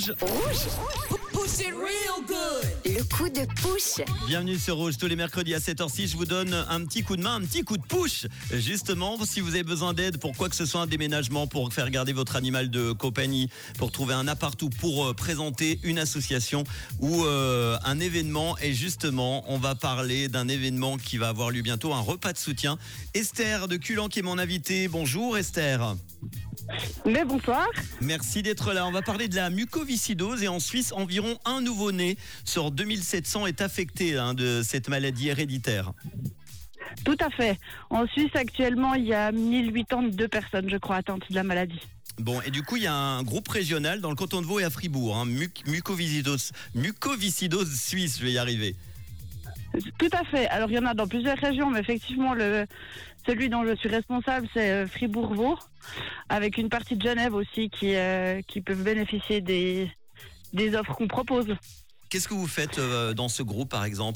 Rouge. Push it real good. Le coup de push. Bienvenue sur Rouge, tous les mercredis à 7h06, je vous donne un petit coup de main, un petit coup de push. Justement, si vous avez besoin d'aide pour quoi que ce soit, un déménagement, pour faire garder votre animal de compagnie, pour trouver un appart ou pour présenter une association ou un événement. Et justement, on va parler d'un événement qui va avoir lieu bientôt, un repas de soutien. Esther de Culan qui est mon invitée. Bonjour Esther. Mais bonsoir. Merci d'être là. On va parler de la mucoviscidose et en Suisse, environ un nouveau-né sur 2700 est affecté de cette maladie héréditaire. Tout à fait. En Suisse, actuellement, il y a 1082 personnes, je crois, atteintes de la maladie. Bon, et du coup, il y a un groupe régional dans le canton de Vaud et à Fribourg, mucoviscidose suisse, je vais y arriver. Tout à fait. Alors, il y en a dans plusieurs régions, mais effectivement, celui dont je suis responsable, c'est Fribourg-Vaud, avec une partie de Genève aussi qui peuvent bénéficier des offres qu'on propose. Qu'est-ce que vous faites dans ce groupe, par exemple ?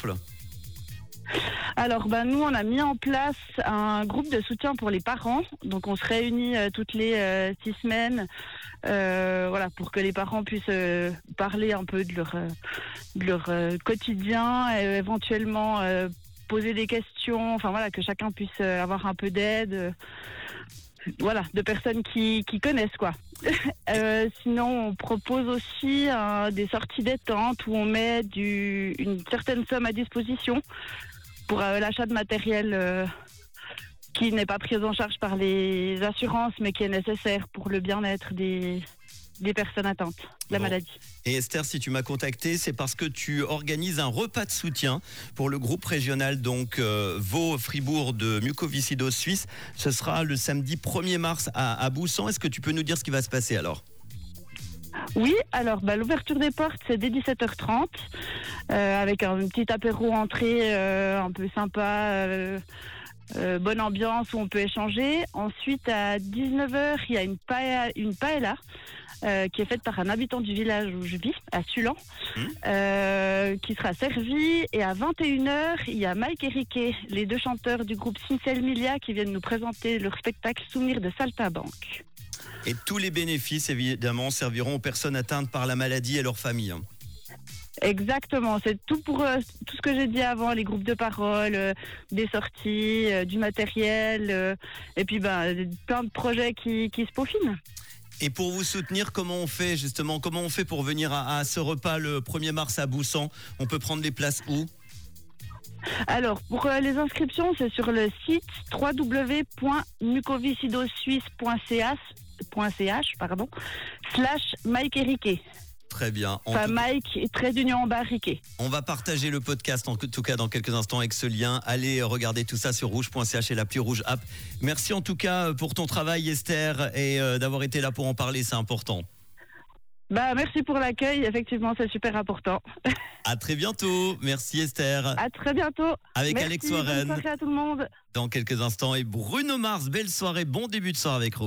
Alors, nous, on a mis en place un groupe de soutien pour les parents. Donc, on se réunit toutes les 6 semaines, pour que les parents puissent parler un peu de leur quotidien, et éventuellement poser des questions. Que chacun puisse avoir un peu d'aide. De personnes qui connaissent, quoi. Sinon, on propose aussi des sorties détente où on met une certaine somme à disposition pour l'achat de matériel qui n'est pas pris en charge par les assurances, mais qui est nécessaire pour le bien-être des personnes atteintes de la maladie. Et Esther, si tu m'as contacté, c'est parce que tu organises un repas de soutien pour le groupe régional Vaud-Fribourg de mucoviscidose suisse. Ce sera le samedi 1er mars à Boussan. Est-ce que tu peux nous dire ce qui va se passer alors ? Oui, alors l'ouverture des portes, c'est dès 17h30, avec un petit apéro entrée un peu sympa, bonne ambiance où on peut échanger. Ensuite, à 19h, il y a une paella qui est faite par un habitant du village où je vis, à Sulan, qui sera servie. Et à 21h, il y a Mike et Riquet, les 2 chanteurs du groupe Sincel Milia, qui viennent nous présenter leur spectacle Souvenir de Saltimbanque. Et tous les bénéfices, évidemment, serviront aux personnes atteintes par la maladie et leurs familles. Exactement, c'est tout pour tout ce que j'ai dit avant, les groupes de parole, des sorties, du matériel, et puis plein de projets qui se peaufinent. Et pour vous soutenir, comment on fait pour venir à ce repas le 1er mars à Boussan ? On peut prendre les places où ? Alors, pour les inscriptions, c'est sur le site www.mucoviscidosuisse.ch/Mike et Riquet. Très bien. Mike, trait d'union en bas, Riquet. On va partager le podcast en tout cas dans quelques instants avec ce lien. Allez regarder tout ça sur rouge.ch et l'appli Rouge App. Merci en tout cas pour ton travail Esther et d'avoir été là pour en parler, c'est important. Merci pour l'accueil, effectivement c'est super important. À très bientôt, merci Esther. À très bientôt. Avec merci, Alex Warren. Bonne soirée à tout le monde. Dans quelques instants et Bruno Mars, belle soirée, bon début de soirée avec Rouge.